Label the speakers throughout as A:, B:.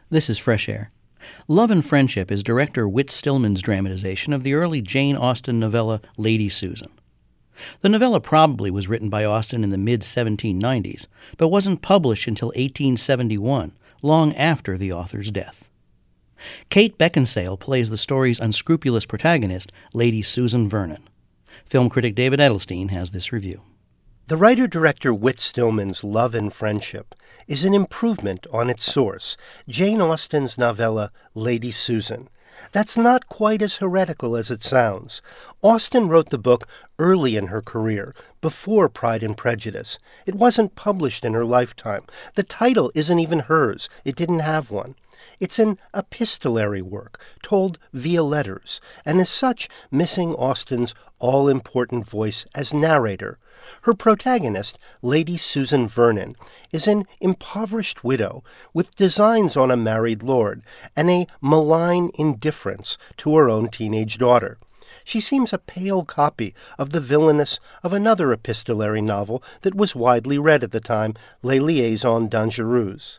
A: This is Fresh Air. Love and Friendship is director Whit Stillman's dramatization of the early Jane Austen novella Lady Susan. The novella probably was written by Austen in the mid-1790s, but wasn't published until 1871, long after the author's death. Kate Beckinsale plays the story's unscrupulous protagonist, Lady Susan Vernon. Film critic David Edelstein has this review.
B: The writer-director Whit Stillman's Love and Friendship is an improvement on its source, Jane Austen's novella Lady Susan. That's not quite as heretical as it sounds. Austen wrote the book early in her career, before Pride and Prejudice. It wasn't published in her lifetime. The title isn't even hers. It didn't have one. It's an epistolary work, told via letters, and as such missing Austen's all-important voice as narrator. Her protagonist, Lady Susan Vernon, is an impoverished widow with designs on a married lord and a malign indifference to her own teenage daughter. She seems a pale copy of the villainess of another epistolary novel that was widely read at the time, Les Liaisons Dangereuses.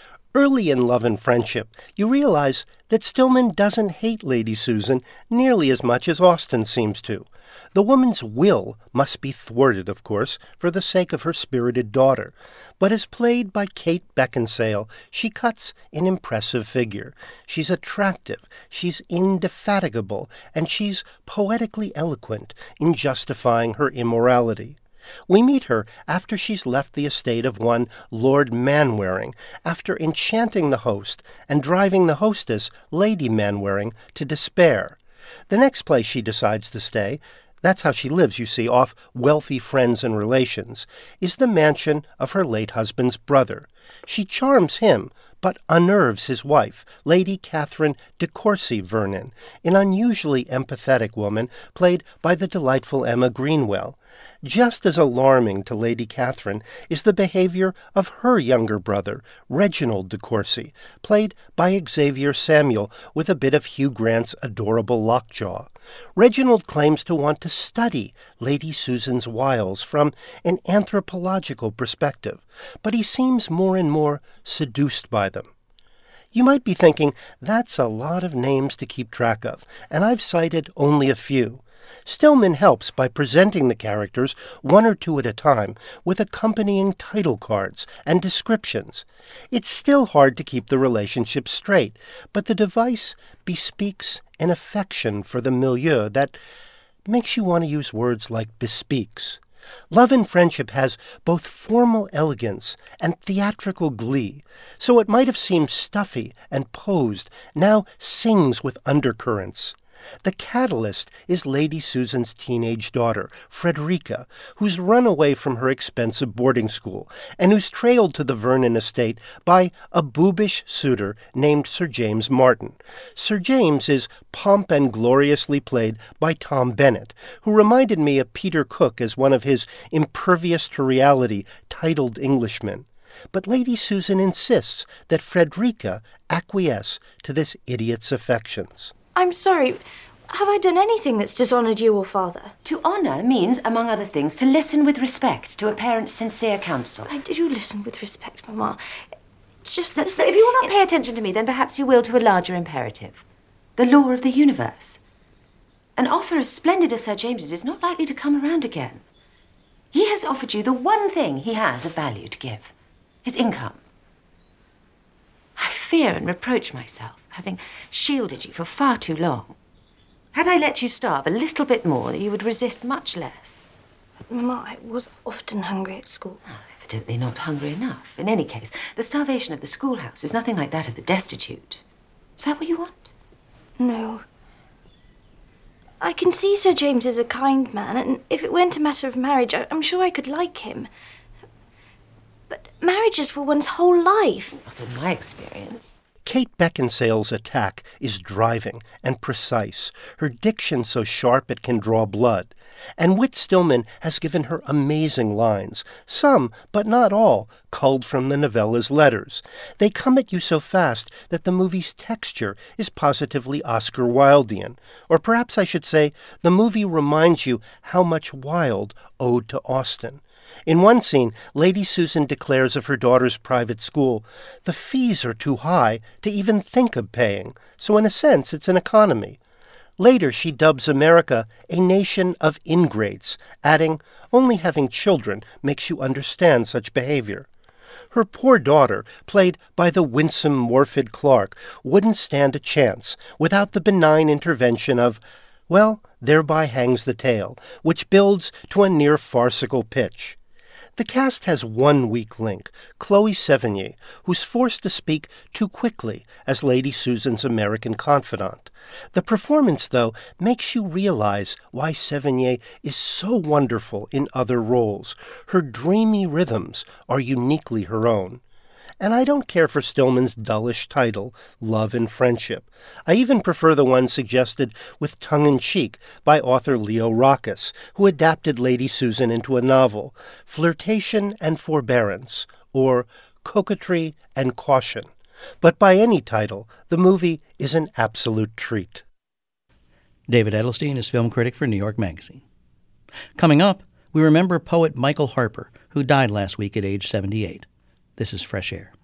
B: Early in Love and Friendship, you realize that Stillman doesn't hate Lady Susan nearly as much as Austen seems to. The woman's will must be thwarted, of course, for the sake of her spirited daughter. But as played by Kate Beckinsale, she cuts an impressive figure. She's attractive, she's indefatigable, and she's poetically eloquent in justifying her immorality. We meet her after she's left the estate of one Lord Manwaring, after enchanting the host and driving the hostess, Lady Manwaring, to despair. The next place she decides to stay, that's how she lives, you see, off wealthy friends and relations, is the mansion of her late husband's brother. She charms him, but unnerves his wife, Lady Catherine de Courcy Vernon, an unusually empathetic woman played by the delightful Emma Greenwell. Just as alarming to Lady Catherine is the behavior of her younger brother, Reginald de Courcy, played by Xavier Samuel with a bit of Hugh Grant's adorable lockjaw. Reginald claims to want to study Lady Susan's wiles from an anthropological perspective, but he seems more and more seduced by them. You might be thinking, that's a lot of names to keep track of, and I've cited only a few. Stillman helps by presenting the characters, one or two at a time, with accompanying title cards and descriptions. It's still hard to keep the relationship straight, but the device bespeaks an affection for the milieu that makes you want to use words like bespeaks. Love and Friendship has both formal elegance and theatrical glee, so it might have seemed stuffy and posed, now sings with undercurrents. The catalyst is Lady Susan's teenage daughter, Frederica, who's run away from her expensive boarding school and who's trailed to the Vernon estate by a boobish suitor named Sir James Martin. Sir James is pomp and gloriously played by Tom Bennett, who reminded me of Peter Cook as one of his impervious to reality titled Englishmen. But Lady Susan insists that Frederica acquiesce to this idiot's affections.
C: I'm sorry. Have I done anything that's dishonored you or father?
D: To honor means, among other things, to listen with respect to a parent's sincere counsel.
C: I do listen with respect, Mamma. It's just that...
D: If you will not pay attention to me, then perhaps you will to a larger imperative. The law of the universe. An offer as splendid as Sir James's is not likely to come around again. He has offered you the one thing he has of value to give. His income. I fear and reproach myself, having shielded you for far too long. Had I let you starve a little bit more, you would resist much less.
C: But, Mamma, I was often hungry at school.
D: Oh, evidently not hungry enough. In any case, the starvation of the schoolhouse is nothing like that of the destitute. Is that what you want?
C: No. I can see Sir James is a kind man, and if it weren't a matter of marriage, I'm sure I could like him. But marriage is for one's whole life.
D: Not in my experience.
B: Kate Beckinsale's attack is driving and precise, her diction so sharp it can draw blood. And Whit Stillman has given her amazing lines, some, but not all, culled from the novella's letters. They come at you so fast that the movie's texture is positively Oscar Wildean. Or perhaps I should say, the movie reminds you how much Wilde owed to Austen. In one scene, Lady Susan declares of her daughter's private school, "The fees are too high to even think of paying, so in a sense it's an economy." Later, she dubs America a nation of ingrates, adding, "Only having children makes you understand such behavior." Her poor daughter, played by the winsome Morfydd Clark, wouldn't stand a chance without the benign intervention of, well, thereby hangs the tale, which builds to a near farcical pitch. The cast has one weak link, Chloe Sevigny, who's forced to speak too quickly as Lady Susan's American confidant. The performance, though, makes you realize why Sevigny is so wonderful in other roles. Her dreamy rhythms are uniquely her own. And I don't care for Stillman's dullish title, Love and Friendship. I even prefer the one suggested with tongue-in-cheek by author Leo Rackus, who adapted Lady Susan into a novel, Flirtation and Forbearance, or Coquetry and Caution. But by any title, the movie is an absolute treat.
A: David Edelstein is film critic for New York Magazine. Coming up, we remember poet Michael Harper, who died last week at age 78. This is Fresh Air.